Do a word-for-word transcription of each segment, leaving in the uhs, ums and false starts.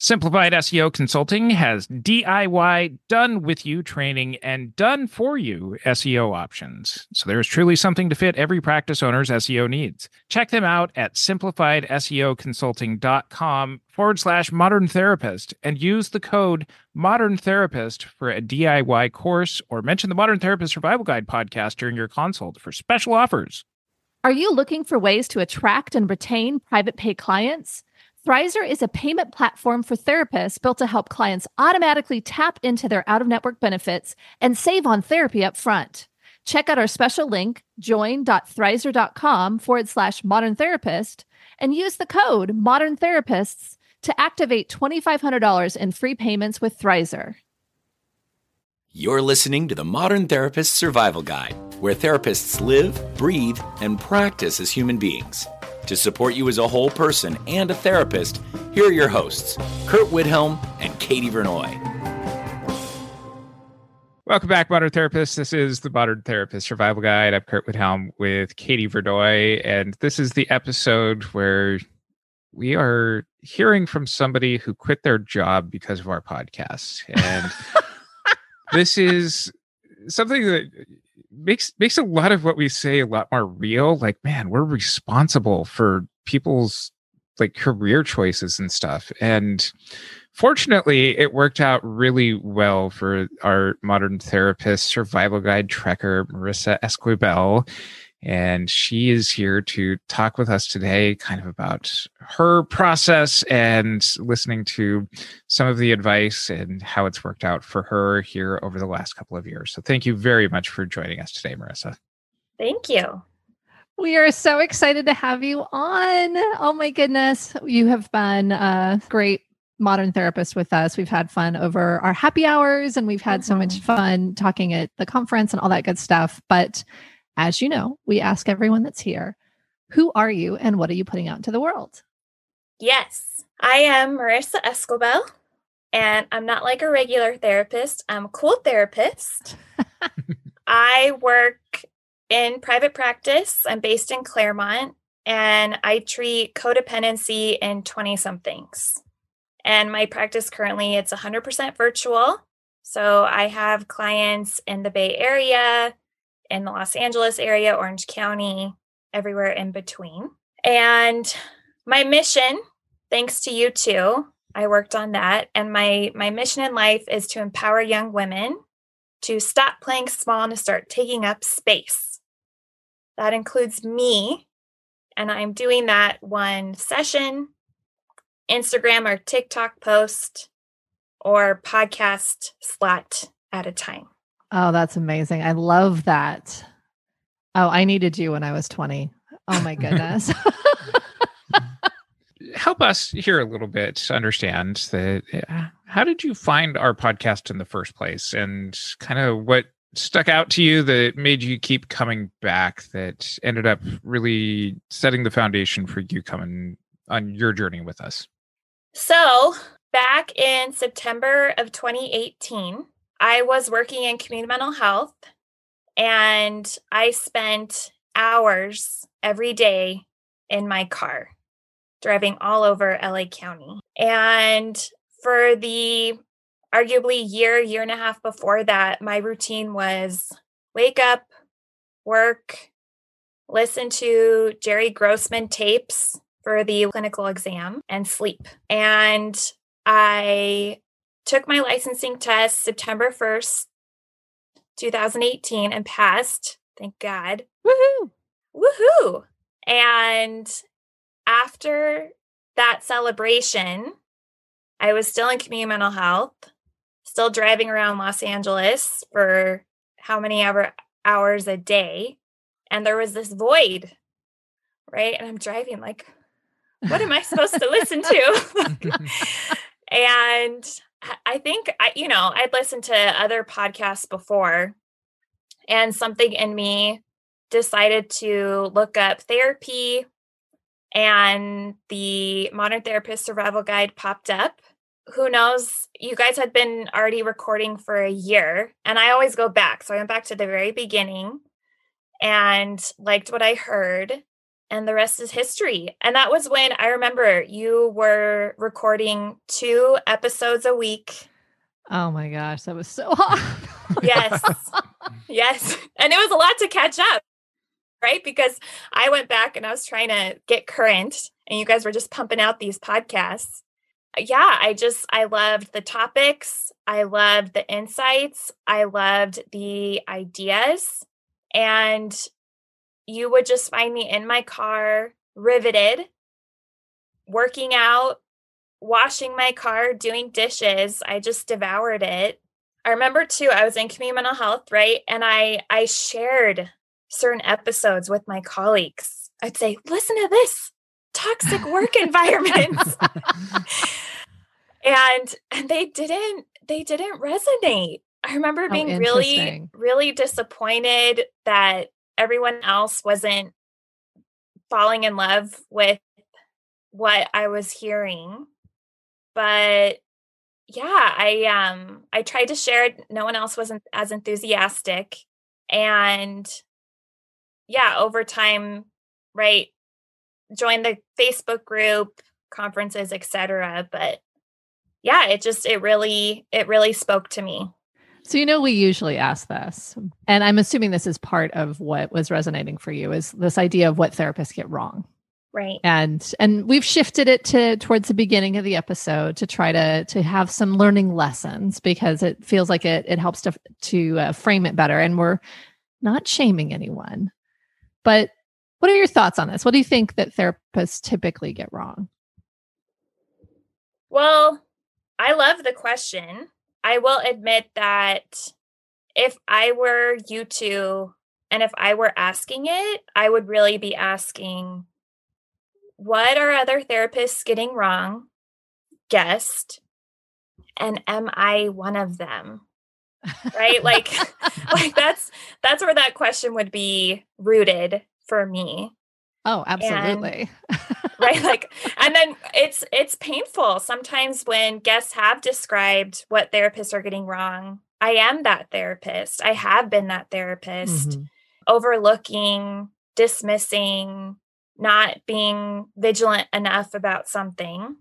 Simplified S E O Consulting has D I Y, done-with-you training and done-for-you S E O options. So there is truly something to fit every practice owner's S E O needs. Check them out at simplifiedseoconsulting.com forward slash modern therapist and use the code modern therapist for a D I Y course or mention the Modern Therapist Survival Guide podcast during your consult for special offers. Are you looking for ways to attract and retain private pay clients? Thrizer is a payment platform for therapists built to help clients automatically tap into their out-of-network benefits and save on therapy up front. Check out our special link, join.thrizer.com forward slash modern therapist, and use the code modern therapists to activate twenty-five hundred dollars in free payments with Thrizer. You're listening to the Modern Therapist Survival Guide, where therapists live, breathe, and practice as human beings. To support you as a whole person and a therapist, here are your hosts, Kurt Widhelm and Katie Vernoy. Welcome back, Modern Therapists. This is the Modern Therapist Survival Guide. I'm Kurt Widhelm with Katie Vernoy, and this is the episode where we are hearing from somebody who quit their job because of our podcast. And this is something that makes makes a lot of what we say a lot more real. Like, man, we're responsible for people's like career choices and stuff. And fortunately, it worked out really well for our Modern Therapist Survival Guide trekker, Marissa Esquivel. And she is here to talk with us today kind of about her process and listening to some of the advice and how it's worked out for her here over the last couple of years. So thank you very much for joining us today, Marissa. Thank you. We are so excited to have you on. Oh my goodness. You have been a great modern therapist with us. We've had fun over our happy hours and we've had mm-hmm. so much fun talking at the conference and all that good stuff. But as you know, we ask everyone that's here, who are you and what are you putting out into the world? Yes, I am Marissa Esquivel, and I'm not like a regular therapist. I'm a cool therapist. I work in private practice. I'm based in Claremont, and I treat codependency in twenty-somethings. And my practice currently, it's one hundred percent virtual. So I have clients in the Bay Area, in the Los Angeles area, Orange County, everywhere in between. And my mission, thanks to you too, I worked on that. And my, my mission in life is to empower young women to stop playing small and to start taking up space. That includes me. And I'm doing that one session, Instagram or TikTok post, or podcast slot at a time. Oh, that's amazing. I love that. Oh, I needed you when I was twenty. Oh my goodness. Help us here a little bit to understand that. How did you find our podcast in the first place, and kind of what stuck out to you that made you keep coming back, that ended up really setting the foundation for you coming on your journey with us? So back in September of twenty eighteen, I was working in community mental health, and I spent hours every day in my car driving all over L A County. And for the arguably year, year and a half before that, my routine was wake up, work, listen to Jerry Grossman tapes for the clinical exam, and sleep. And I took my licensing test September first, twenty eighteen, and passed. Thank God. Woohoo! Woohoo! And after that celebration, I was still in community mental health, still driving around Los Angeles for how many ever hours a day. And there was this void, right? And I'm driving like, what am I supposed to listen to? And I think, I, you know, I'd listened to other podcasts before, and something in me decided to look up therapy, and the Modern Therapist Survival Guide popped up. Who knows? You guys had been already recording for a year, and I always go back. So I went back to the very beginning and liked what I heard. and the rest is history. And that was when I remember you were recording two episodes a week. Oh my gosh, that was so hard. Yes. Yes. And it was a lot to catch up, right? Because I went back and I was trying to get current and you guys were just pumping out these podcasts. Yeah, I just, I loved the topics. I loved the insights. I loved the ideas. And you would just find me in my car, riveted, working out, washing my car, doing dishes. I just devoured it. I remember too, I was in community mental health, right? And I, I shared certain episodes with my colleagues. I'd say, listen to this toxic work environments. and, and they didn't, they didn't resonate. I remember being oh, really, really disappointed that everyone else wasn't falling in love with what I was hearing. But yeah, I um I tried to share it. No one else wasn't as enthusiastic. And yeah, over time, right, joined the Facebook group, conferences, et cetera. But yeah, it just it really, it really spoke to me. So, you know, we usually ask this, and I'm assuming this is part of what was resonating for you, is this idea of what therapists get wrong. Right. And and we've shifted it to towards the beginning of the episode to try to to have some learning lessons, because it feels like it it helps to to uh, frame it better. And we're not shaming anyone. But what are your thoughts on this? What do you think that therapists typically get wrong? Well, I love the question. I will admit that if I were you two and if I were asking it, I would really be asking, what are other therapists getting wrong? Guessed. And am I one of them? Right? Like, like that's, that's where that question would be rooted for me. Oh, absolutely. And, right. Like, and then it's, it's painful sometimes when guests have described what therapists are getting wrong. I am that therapist. I have been that therapist, mm-hmm. overlooking, dismissing, not being vigilant enough about something.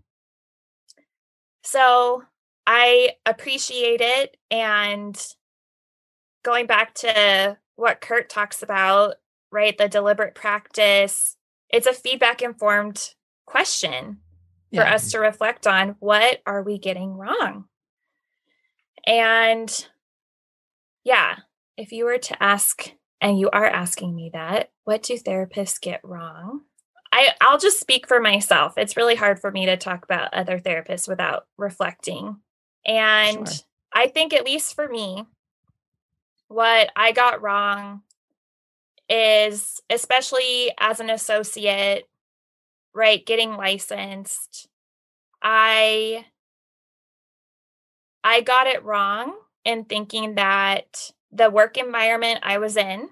So I appreciate it. And going back to what Kurt talks about, right, the deliberate practice, it's a feedback informed question for yeah. us to reflect on. What are we getting wrong? And yeah, if you were to ask, and you are asking me that, what do therapists get wrong? I, I'll just speak for myself. It's really hard for me to talk about other therapists without reflecting. And sure. I think, at least for me, what I got wrong is, especially as an associate, right, getting licensed, I, I got it wrong in thinking that the work environment I was in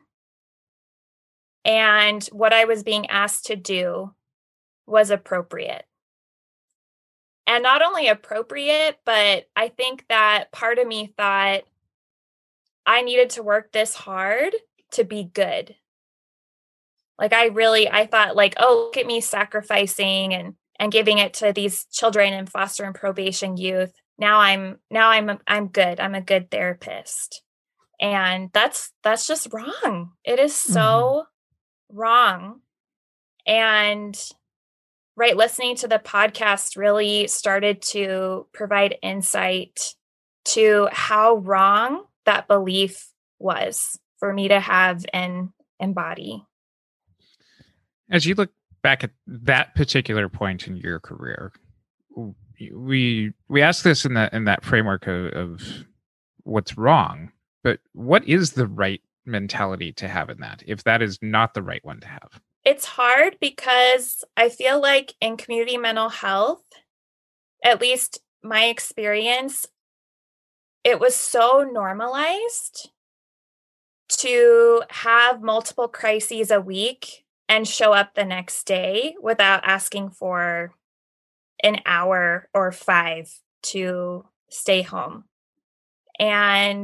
and what I was being asked to do was appropriate. And not only appropriate, but I think that part of me thought I needed to work this hard to be good. Like I really, I thought like, oh, look at me sacrificing and, and giving it to these children in foster and probation youth. Now I'm, now I'm, I'm good. I'm a good therapist. And that's, that's just wrong. It is so mm-hmm. wrong. And right, listening to the podcast really started to provide insight to how wrong that belief was for me to have and embody. As you look back at that particular point in your career, we we ask this in that in that framework of, of what's wrong, but what is the right mentality to have in that, if that is not the right one to have? It's hard because I feel like in community mental health, at least my experience, it was so normalized to have multiple crises a week and show up the next day without asking for an hour or five to stay home. And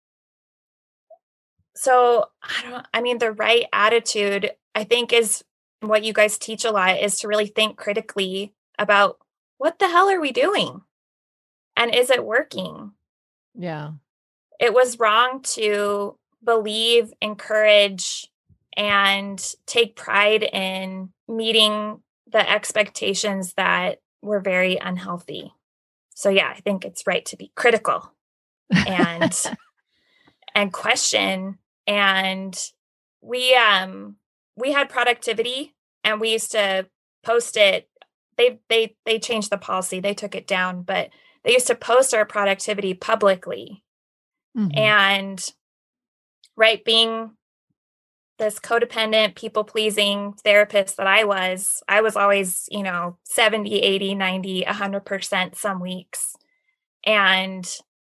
so, I don't, I mean, the right attitude, I think, is what you guys teach a lot is to really think critically about what the hell are we doing? And is it working? Yeah. It was wrong to believe, encourage, and take pride in meeting the expectations that were very unhealthy. So yeah, I think it's right to be critical and and question. And we um we had productivity, and we used to post it. They they they changed the policy. They took it down, but they used to post our productivity publicly. Mm-hmm. And right, being this codependent, people-pleasing therapist that I was, I was always, you know, seventy, eighty, ninety, one hundred percent some weeks. And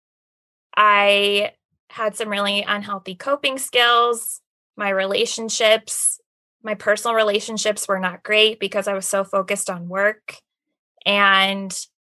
I had some really unhealthy coping skills. My relationships, my personal relationships were not great because I was so focused on work. And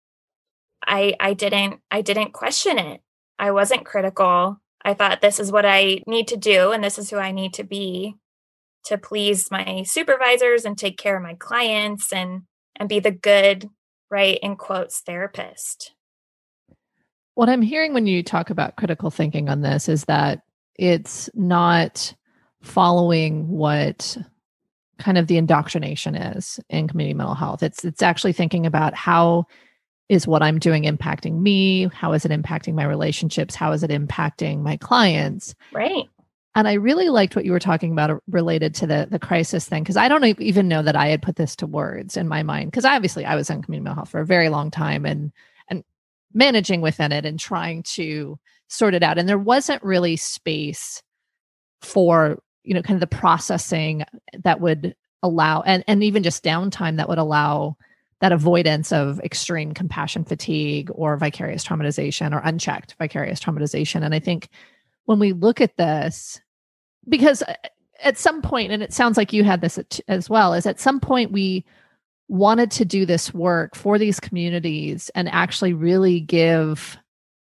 I I didn't I didn't question it. I wasn't critical. I thought, this is what I need to do, and this is who I need to be to please my supervisors and take care of my clients and and be the good, right, in quotes, therapist. What I'm hearing when you talk about critical thinking on this is that it's not following what kind of the indoctrination is in community mental health. It's it's actually thinking about, how is what I'm doing impacting me? How is it impacting my relationships? How is it impacting my clients? Right. And I really liked what you were talking about related to the, the crisis thing, because I don't even know that I had put this to words in my mind, because obviously I was in community mental health for a very long time and and managing within it and trying to sort it out. And there wasn't really space for, you know, kind of the processing that would allow, and, and even just downtime that would allow that avoidance of extreme compassion fatigue or vicarious traumatization or unchecked vicarious traumatization. And I think when we look at this, because at some point, and it sounds like you had this as well, is at some point we wanted to do this work for these communities and actually really give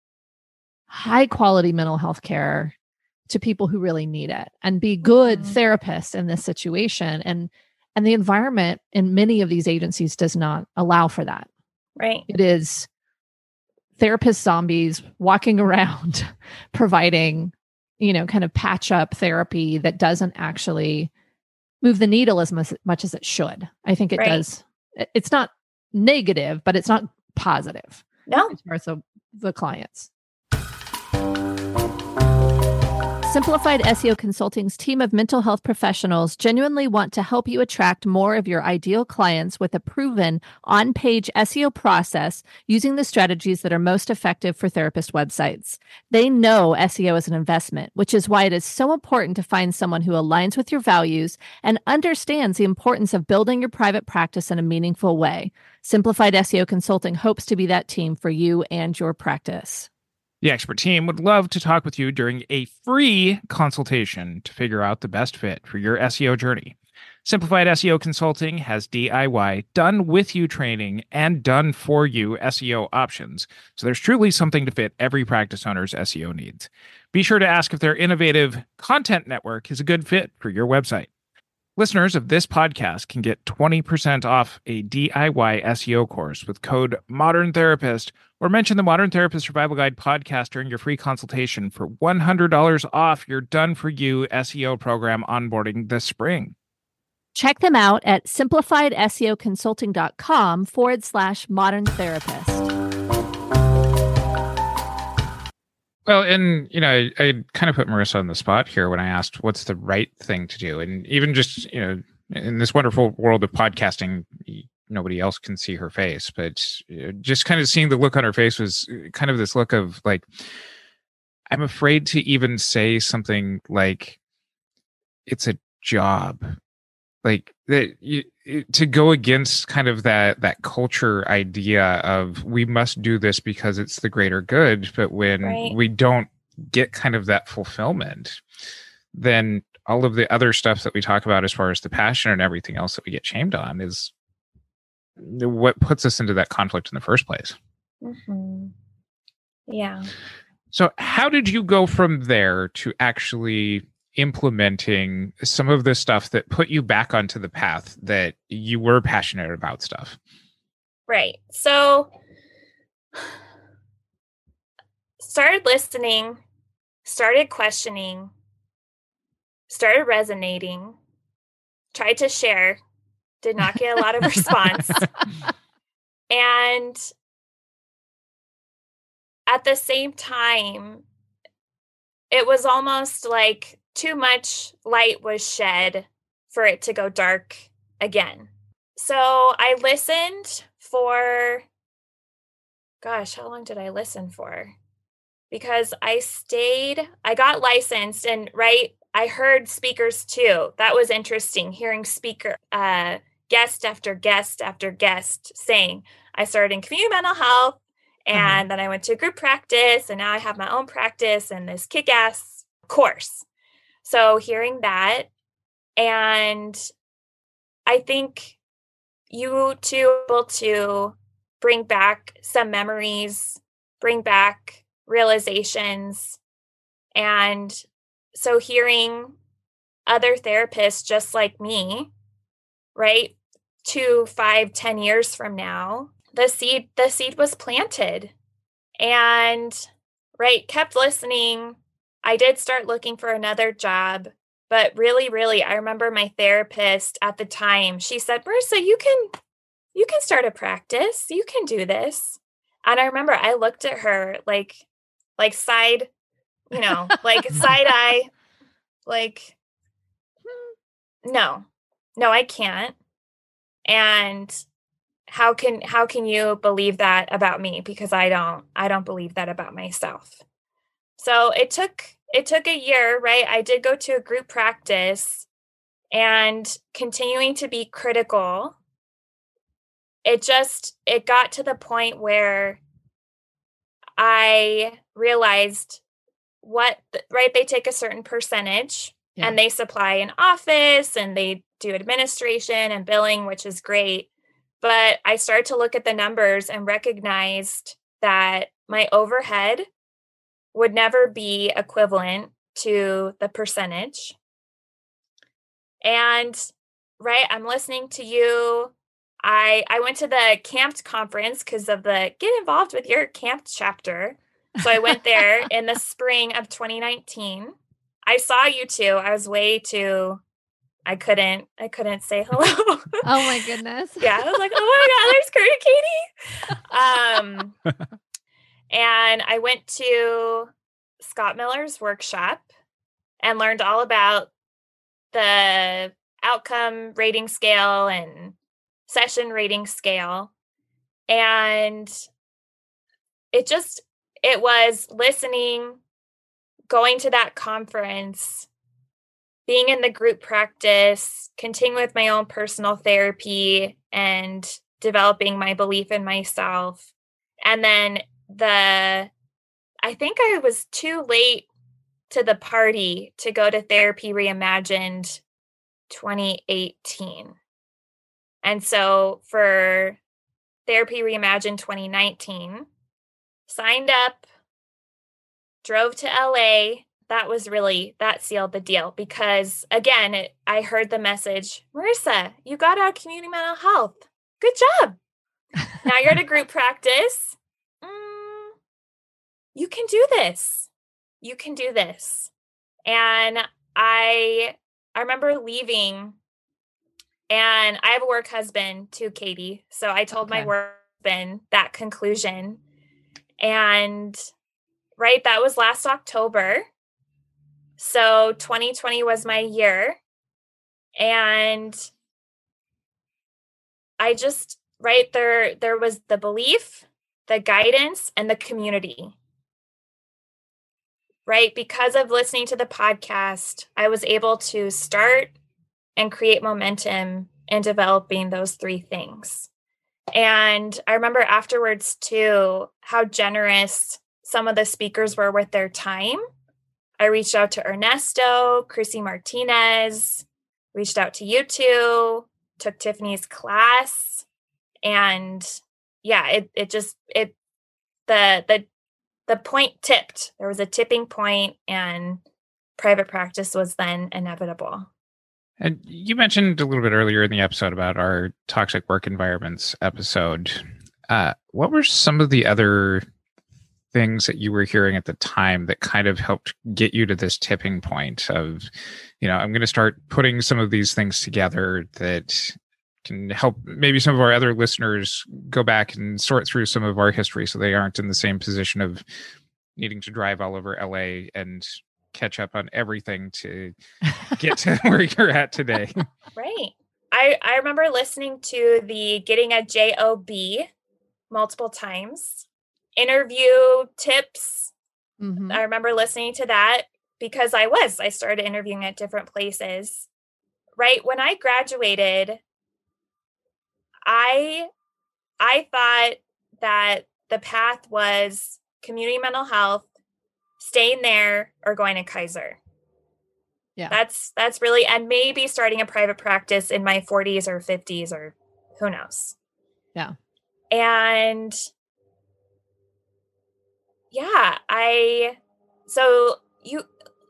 high quality mental health care to people who really need it and be good mm-hmm. therapists in this situation. And And the environment in many of these agencies does not allow for that. Right. It is therapist zombies walking around providing, you know, kind of patch up therapy that doesn't actually move the needle as much, much as it should. I think it right. does. It's not negative, but it's not positive. No. As far as the, the clients. Simplified S E O Consulting's team of mental health professionals genuinely want to help you attract more of your ideal clients with a proven on-page S E O process using the strategies that are most effective for therapist websites. They know S E O is an investment, which is why it is so important to find someone who aligns with your values and understands the importance of building your private practice in a meaningful way. Simplified S E O Consulting hopes to be that team for you and your practice. The expert team would love to talk with you during a free consultation to figure out the best fit for your S E O journey. Simplified S E O Consulting has D I Y, done with you training and done for you S E O options. So there's truly something to fit every practice owner's S E O needs. Be sure to ask if their innovative content network is a good fit for your website. Listeners of this podcast can get twenty percent off a D I Y S E O course with code Modern Therapist, or mention the Modern Therapist Survival Guide podcast during your free consultation for one hundred dollars off your done-for-you S E O program onboarding this spring. Check them out at simplifiedseoconsulting.com forward slash modern therapist. Well, and, you know, I, I kind of put Marissa on the spot here when I asked what's the right thing to do. And even just, you know, in this wonderful world of podcasting, nobody else can see her face, but just kind of seeing the look on her face was kind of this look of like, I'm afraid to even say something like, it's a job. Like that, you, to go against kind of that that culture idea of we must do this because it's the greater good, but when right. we don't get kind of that fulfillment, then all of the other stuff that we talk about as far as the passion and everything else that we get shamed on is what puts us into that conflict in the first place. Mm-hmm. Yeah. So how did you go from there to actually implementing some of the stuff that put you back onto the path that you were passionate about stuff? Right. So started listening, started questioning, started resonating, tried to share, did not get a lot of response. And at the same time, it was almost like too much light was shed for it to go dark again. So I listened for, gosh, how long did I listen for? Because I stayed, I got licensed, and right, I heard speakers too. That was interesting, hearing speaker, uh, guest after guest after guest saying, I started in community mental health, and uh-huh. then I went to group practice, and now I have my own practice and this kick-ass course. So hearing that, and I think you too able to bring back some memories, bring back realizations. And so hearing other therapists just like me, right, two, five, ten years from now, the seed, the seed was planted. And right, kept listening. I did start looking for another job, but really, really, I remember my therapist at the time, she said, Marissa, you can, you can start a practice. You can do this. And I remember I looked at her like, like side, you know, like side eye, like, no, no, I can't. And how can, how can you believe that about me? Because I don't, I don't believe that about myself. So it took, it took a year, right? I did go to a group practice, and continuing to be critical. It just, it got to the point where I realized what, right? They take a certain percentage yeah. and they supply an office and they do administration and billing, which is great. But I started to look at the numbers and recognized that my overhead would never be equivalent to the percentage. And right, I'm listening to you. I I went to the Camped conference because of the get involved with your Camped chapter. So I went there in the spring of twenty nineteen. I saw you too. I was way too, I couldn't, I couldn't say hello. Oh my goodness. Yeah. I was like, oh my God, there's Kurt and Katie. Um, and I went to Scott Miller's workshop and learned all about the outcome rating scale and session rating scale. And it just, it was listening, going to that conference, being in the group practice, continuing with my own personal therapy and developing my belief in myself. And then the, I think I was too late to the party to go to Therapy Reimagined twenty eighteen. And so for Therapy Reimagined twenty nineteen, signed up, drove to L A. That was really, that sealed the deal because, again, it, I heard the message, Marissa, you got out of community mental health. Good job. Now you're at a group practice. Mm, you can do this. You can do this. And I, I remember leaving, and I have a work husband too, Katie. So I told okay. my work husband that conclusion. And right, that was last October. So twenty twenty was my year. And I just, right there, there was the belief, the guidance, and the community. Right? Because of listening to the podcast, I was able to start and create momentum in developing those three things. And I remember afterwards too, how generous some of the speakers were with their time. I reached out to Ernesto, Chrissy Martinez, reached out to you two, took Tiffany's class. And yeah, it it just, it, the, the, the point tipped. There was a tipping point, and private practice was then inevitable. And you mentioned a little bit earlier in the episode about our toxic work environments episode. Uh, what were some of the other things that you were hearing at the time that kind of helped get you to this tipping point of, you know, I'm going to start putting some of these things together that can help maybe some of our other listeners go back and sort through some of our history so they aren't in the same position of needing to drive all over L A and catch up on everything to get to where you're at today. Right. I, I remember listening to the Getting a Job multiple times. Interview tips. Mm-hmm. I remember listening to that because I was, I started interviewing at different places. Right. When I graduated, I, I thought that the path was community mental health, staying there, or going to Kaiser. Yeah. That's, that's really, and maybe starting a private practice in my forties or fifties or who knows. Yeah. And yeah, I, so you,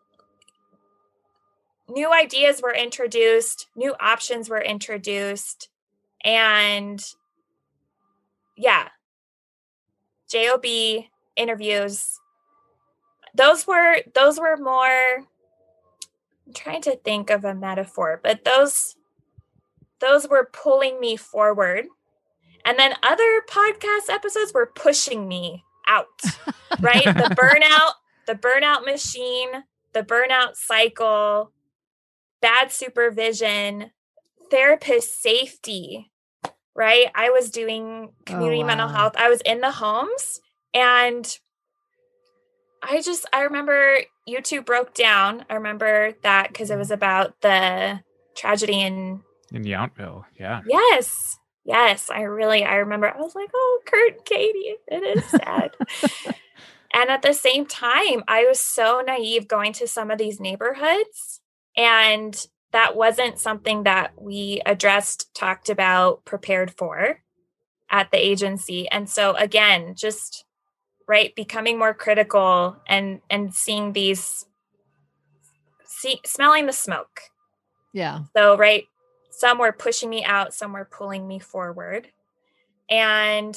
new ideas were introduced, new options were introduced, and yeah, J O B interviews, those were, those were more, I'm trying to think of a metaphor, but those, those were pulling me forward. And then other podcast episodes were pushing me out, right? The burnout, the burnout machine, the burnout cycle, bad supervision, therapist safety, right? I was doing community Oh, wow. mental health. I was in the homes, and I just, I remember YouTube broke down. I remember that because it was about the tragedy in In Yountville, yeah. Yes. Yes. I really, I remember I was like, oh, Kurt and Katie, it is sad. And at the same time, I was so naive going to some of these neighborhoods, and that wasn't something that we addressed, talked about, prepared for at the agency. And so again, just right, becoming more critical and, and seeing these, see, smelling the smoke. Yeah. So, right, some were pushing me out, some were pulling me forward. And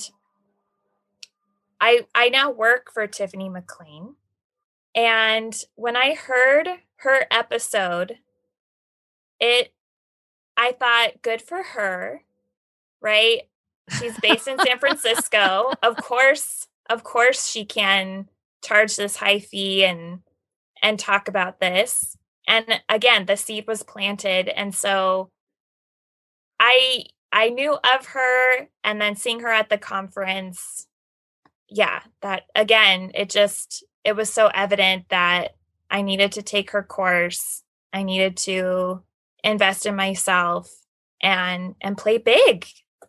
I I now work for Tiffany McLean. And when I heard her episode, it I thought, good for her, right? She's based in San Francisco. Of course, of course she can charge this high fee and and talk about this. And again, the seed was planted. And so I I knew of her, and then seeing her at the conference, yeah, that again, it just, it was so evident that I needed to take her course. I needed to invest in myself and and play big.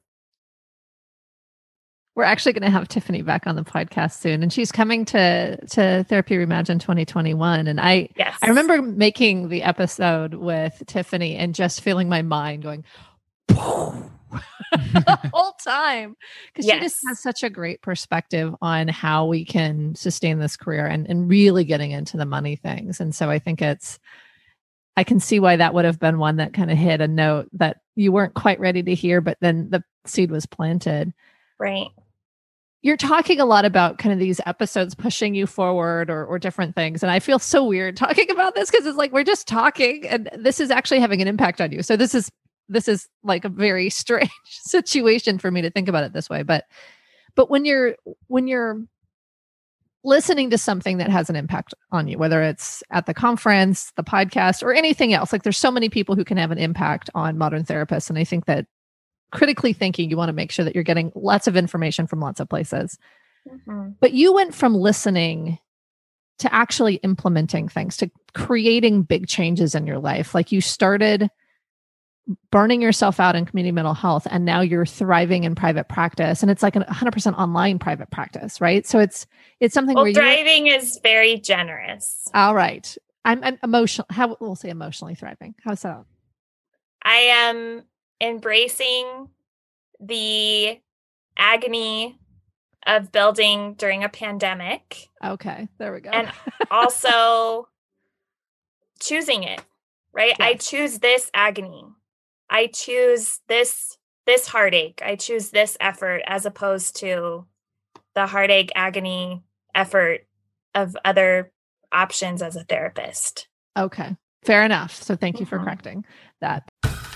We're actually going to have Tiffany back on the podcast soon, and she's coming to to Therapy Reimagined twenty twenty-one. And I Yes. I remember making the episode with Tiffany and just feeling my mind going the whole time, because Yes. she just has such a great perspective on how we can sustain this career and and really getting into the money things. And so I think it's, I can see why that would have been one that kind of hit a note that you weren't quite ready to hear, but then the seed was planted. Right. You're talking a lot about kind of these episodes pushing you forward or, or different things. And I feel so weird talking about this because it's like, we're just talking and this is actually having an impact on you. So this is, this is like a very strange situation for me to think about it this way. But, but when you're, when you're listening to something that has an impact on you, whether it's at the conference, the podcast, or anything else, like there's so many people who can have an impact on modern therapists. And I think that critically thinking, you want to make sure that you're getting lots of information from lots of places. Mm-hmm. But you went from listening to actually implementing things, to creating big changes in your life. Like you started burning yourself out in community mental health, and now you're thriving in private practice. And it's like a one hundred percent online private practice, right? So it's it's something Well, where thriving is very generous. All right. I'm, I'm emotional. How we'll say emotionally thriving. How's that? I am embracing the agony of building during a pandemic, Okay, there we go. and also choosing it, right? Yes. I choose this agony. I choose this this heartache. I choose this effort as opposed to the heartache, agony, effort of other options as a therapist. Okay. Fair enough. So thank you for Mhm. correcting that.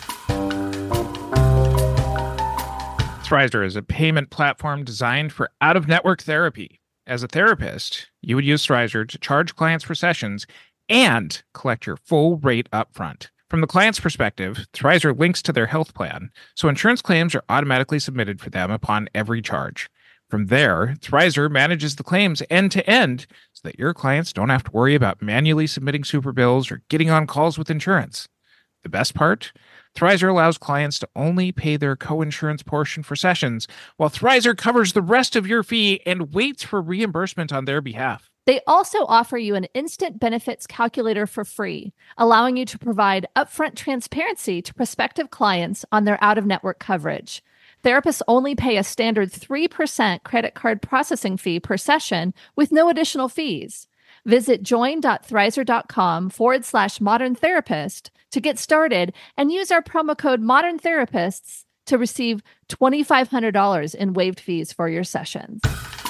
Thrizer is a payment platform designed for out-of-network therapy. As a therapist, you would use Thrizer to charge clients for sessions and collect your full rate upfront. From the client's perspective, Thrizer links to their health plan, so insurance claims are automatically submitted for them upon every charge. From there, Thrizer manages the claims end-to-end so that your clients don't have to worry about manually submitting super bills or getting on calls with insurance. The best part? Thrizer allows clients to only pay their co-insurance portion for sessions, while Thrizer covers the rest of your fee and waits for reimbursement on their behalf. They also offer you an instant benefits calculator for free, allowing you to provide upfront transparency to prospective clients on their out-of-network coverage. Therapists only pay a standard three percent credit card processing fee per session with no additional fees. Visit join.thrizer.com forward slash modern therapist to get started and use our promo code modern therapists to receive two thousand five hundred dollars in waived fees for your sessions.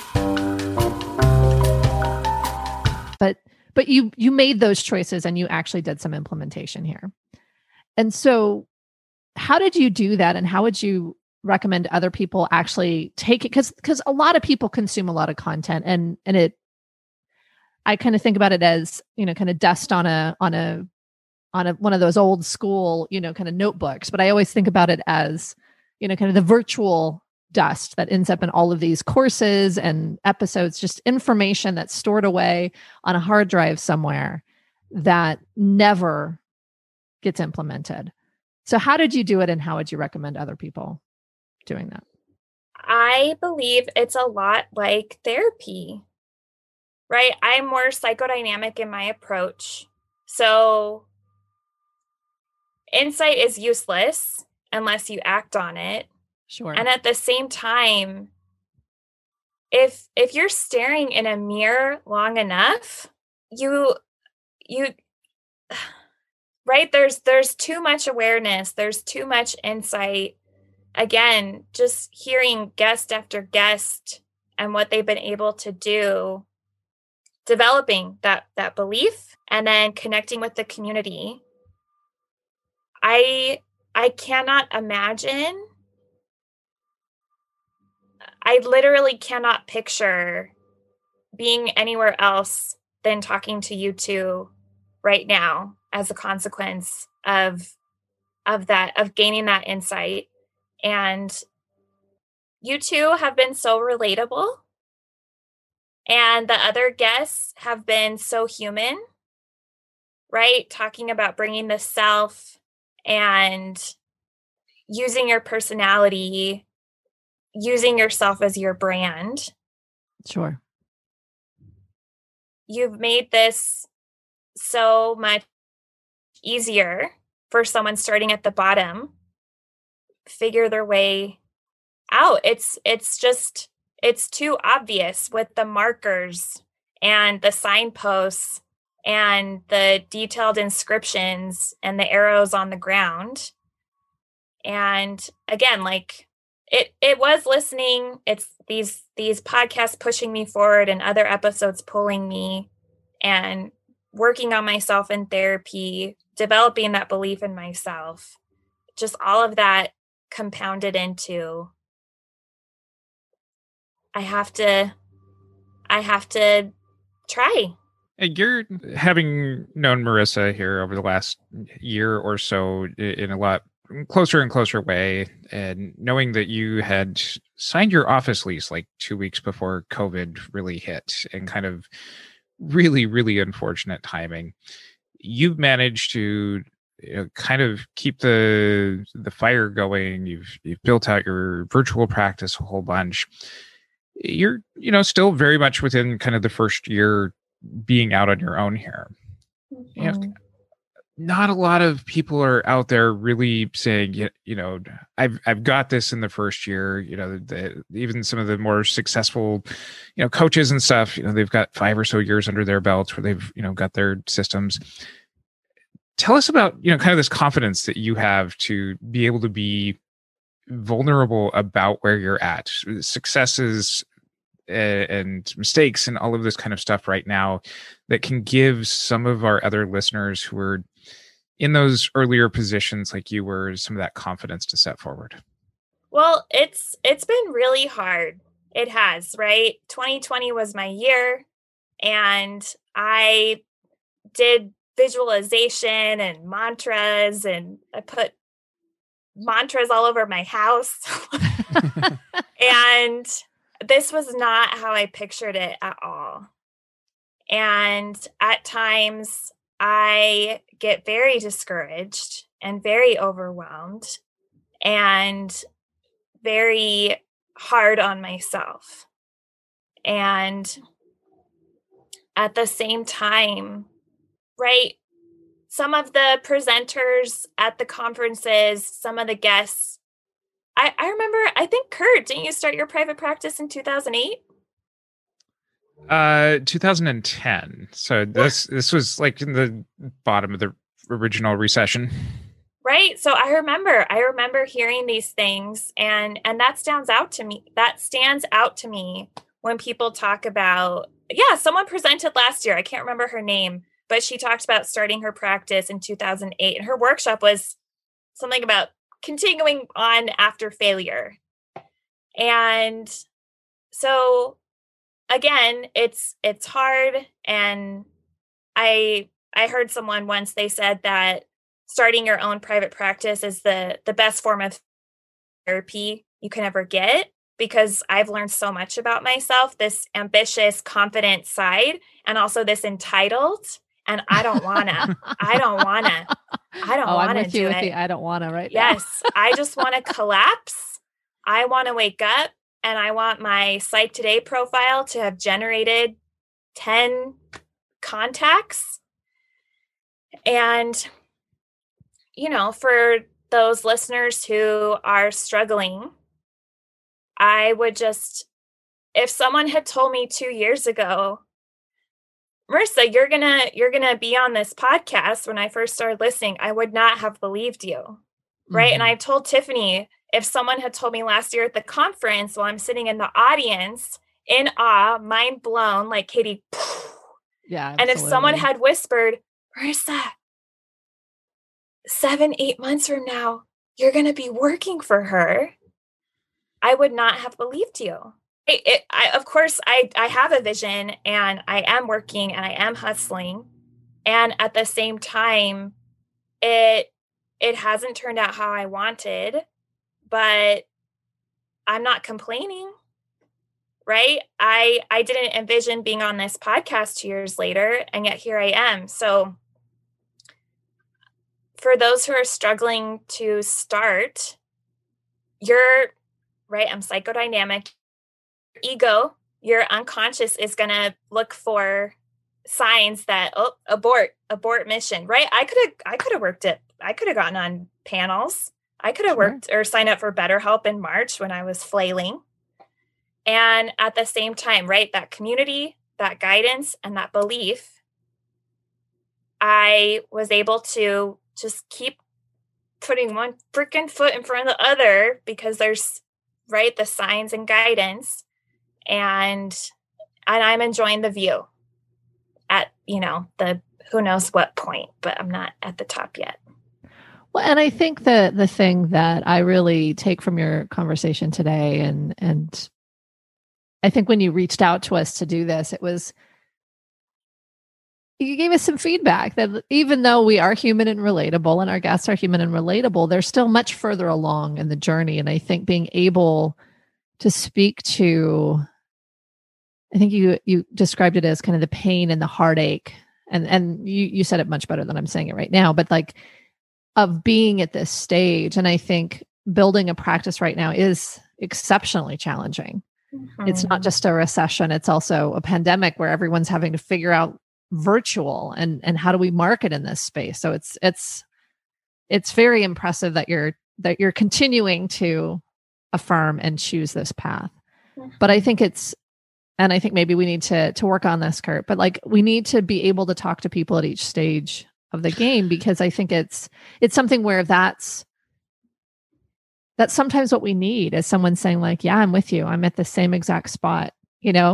But but you you made those choices and you actually did some implementation here. And so how did you do that, and how would you recommend other people actually take it? Because because a lot of people consume a lot of content, and and it I kind of think about it as, you know, kind of dust on a on a on a one of those old school, you know, kind of notebooks. But I always think about it as, you know, kind of the virtual dust that ends up in all of these courses and episodes, just information that's stored away on a hard drive somewhere that never gets implemented. So how did you do it, and how would you recommend other people doing that? I believe it's a lot like therapy, right? I'm more psychodynamic in my approach. So insight is useless unless you act on it. Sure. And at the same time, if if you're staring in a mirror long enough, you you right, there's there's too much awareness, there's too much insight. Again, just hearing guest after guest and what they've been able to do, developing that that belief and then connecting with the community. I I cannot imagine I literally cannot picture being anywhere else than talking to you two right now as a consequence of of that, of gaining that insight. And you two have been so relatable, and the other guests have been so human, right? Talking about bringing the self and using your personality, using yourself as your brand. Sure. You've made this so much easier for someone starting at the bottom figure their way out. It's it's just it's too obvious with the markers and the signposts and the detailed inscriptions and the arrows on the ground. And again, like It it was listening. It's these these podcasts pushing me forward and other episodes pulling me, and working on myself in therapy, developing that belief in myself. Just all of that compounded into I have to I have to try. You're having known Marissa here over the last year or so in a lot closer and closer way, and knowing that you had signed your office lease like two weeks before COVID really hit, and kind of really, really unfortunate timing, you've managed to, you know, kind of keep the the fire going. You've you've built out your virtual practice a whole bunch. You're, you know, still very much within kind of the first year being out on your own here. Mm-hmm. You know, not a lot of people are out there really saying, you, you know, I've I've got this in the first year. You know, the, even some of the more successful, you know, coaches and stuff, you know, they've got five or so years under their belts where they've, you know, got their systems. tell us about, you know, kind of this confidence that you have to be able to be vulnerable about where you're at, successes and mistakes and all of this kind of stuff right now that can give some of our other listeners who are in those earlier positions like you were some of that confidence to set forward. Well, it's it's been really hard. It has, right? twenty twenty was my year, and I did visualization and mantras, and I put mantras all over my house. And this was not how I pictured it at all. And at times I get very discouraged and very overwhelmed and very hard on myself. And at the same time, right, some of the presenters at the conferences, some of the guests, I, I remember, I think, Kurt, didn't you start your private practice in two thousand eight? Uh, two thousand ten. So this this was like in the bottom of the original recession. Right. So I remember, I remember hearing these things, and and that stands out to me. That stands out to me when people talk about, yeah, someone presented last year. I can't remember her name, but she talked about starting her practice in two thousand eight, and her workshop was something about continuing on after failure. And so again, it's it's hard. And I I heard someone once, they said that starting your own private practice is the the best form of therapy you can ever get, because I've learned so much about myself, this ambitious, confident side, and also this entitled. And I don't wanna. I don't wanna. I don't oh, wanna I'm with do you it. with the I don't wanna right Yes, I just want to collapse. I want to wake up, and I want my Psych Today profile to have generated ten contacts. And, you know, for those listeners who are struggling, I would just, if someone had told me two years ago, Marissa, you're gonna you're gonna be on this podcast, when I first started listening, I would not have believed you, right? Mm-hmm. And I told Tiffany, if someone had told me last year at the conference, while I'm sitting in the audience in awe, mind blown, like Katie, yeah. Absolutely. And if someone had whispered, Marissa, seven, eight months from now, you're gonna be working for her, I would not have believed you. It, it, I, of course, I, I have a vision, and I am working, and I am hustling. And at the same time, it it hasn't turned out how I wanted, but I'm not complaining, right? I, I didn't envision being on this podcast two years later, and yet here I am. So for those who are struggling to start, you're right. I'm psychodynamic. Ego, your unconscious is going to look for signs that, oh, abort, abort mission, right? I could have, I could have worked it. I could have gotten on panels. I could have sure. worked or signed up for BetterHelp in March when I was flailing. And at the same time, right, that community, that guidance, and that belief, I was able to just keep putting one freaking foot in front of the other, because there's, right, the signs and guidance. And and I'm enjoying the view at, you know, the who knows what point, but I'm not at the top yet. Well, and I think the the thing that I really take from your conversation today, and and I think when you reached out to us to do this, it was, you gave us some feedback that even though we are human and relatable, and our guests are human and relatable, they're still much further along in the journey. And I think being able to speak to, I think you you described it as kind of the pain and the heartache, and and you you said it much better than I'm saying it right now, but like of being at this stage. And I think building a practice right now is exceptionally challenging. Mm-hmm. It's not just a recession, it's also a pandemic where everyone's having to figure out virtual and and how do we market in this space. So it's it's it's very impressive that you're that you're continuing to affirm and choose this path. Mm-hmm. But I think it's, and I think maybe we need to to work on this, Kurt, but like we need to be able to talk to people at each stage of the game, because I think it's it's something where that's that's sometimes what we need is someone saying like, yeah, I'm with you. I'm at the same exact spot. You know,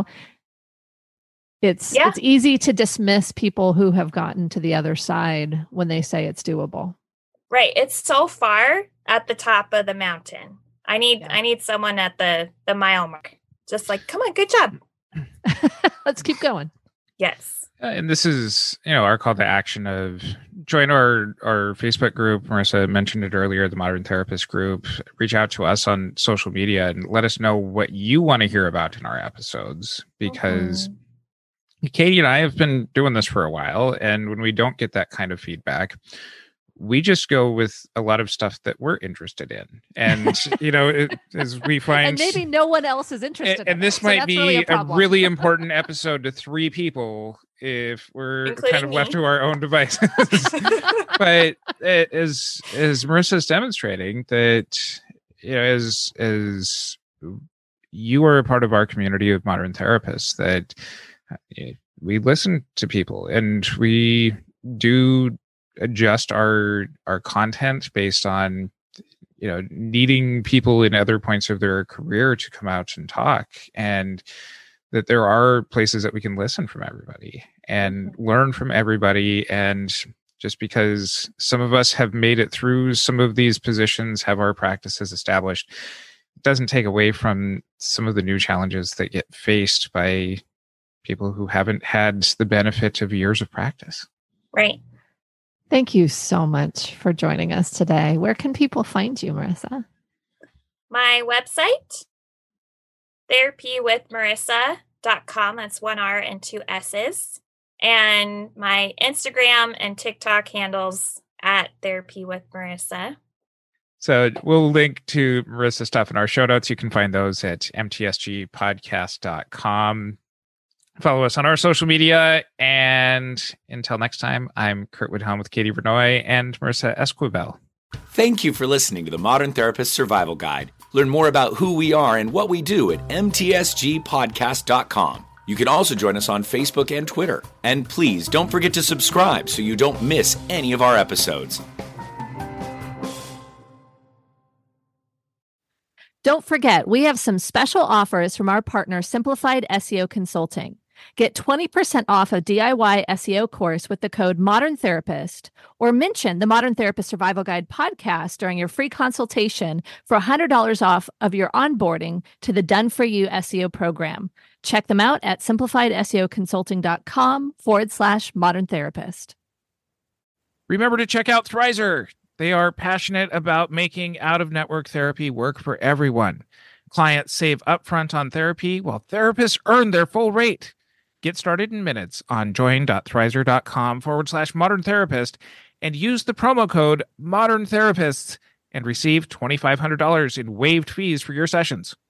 it's yeah. it's easy to dismiss people who have gotten to the other side when they say it's doable. Right. It's so far at the top of the mountain. I need yeah. I need someone at the the mile mark. Just like, come on, good job. Let's keep going. Yes. Uh, and this is, you know, our call to action of join our, our Facebook group. Marissa mentioned it earlier, the Modern Therapist group. Reach out to us on social media and let us know what you want to hear about in our episodes. Because mm-hmm. Katie and I have been doing this for a while. And when we don't get that kind of feedback, we just go with a lot of stuff that we're interested in. And, you know, it, as we find... And maybe no one else is interested and, in And this it, might so be really a, a really important episode to three people if we're Including kind of me. left to our own devices. But it, as, as Marissa's demonstrating that, you know, as, as you are a part of our community of modern therapists, that uh, we listen to people and we do adjust our our content based on, you know, needing people in other points of their career to come out and talk, and that there are places that we can listen from everybody and learn from everybody. And just because some of us have made it through some of these positions, have our practices established, it doesn't take away from some of the new challenges that get faced by people who haven't had the benefit of years of practice. Right. Thank you so much for joining us today. Where can people find you, Marissa? My website, therapy with marissa dot com. That's one R and two S's. And my Instagram and TikTok handles at Therapy with Marissa. So we'll link to Marissa's stuff in our show notes. You can find those at m t s g podcast dot com. Follow us on our social media. And until next time, I'm Kurt Woodhelm with Katie Vernoy and Marissa Esquivel. Thank you for listening to the Modern Therapist Survival Guide. Learn more about who we are and what we do at m t s g podcast dot com. You can also join us on Facebook and Twitter. And please don't forget to subscribe so you don't miss any of our episodes. Don't forget, we have some special offers from our partner, Simplified S E O Consulting. Get twenty percent off a D I Y S E O course with the code Modern Therapist, or mention the Modern Therapist Survival Guide podcast during your free consultation for one hundred dollars off of your onboarding to the Done For You S E O program. Check them out at simplified S E O consulting dot com forward slash modern therapist. Remember to check out Thrizer. They are passionate about making out-of-network therapy work for everyone. Clients save upfront on therapy while therapists earn their full rate. Get started in minutes on join.thrizer.com forward slash modern therapist and use the promo code modern therapists and receive twenty-five hundred dollars in waived fees for your sessions.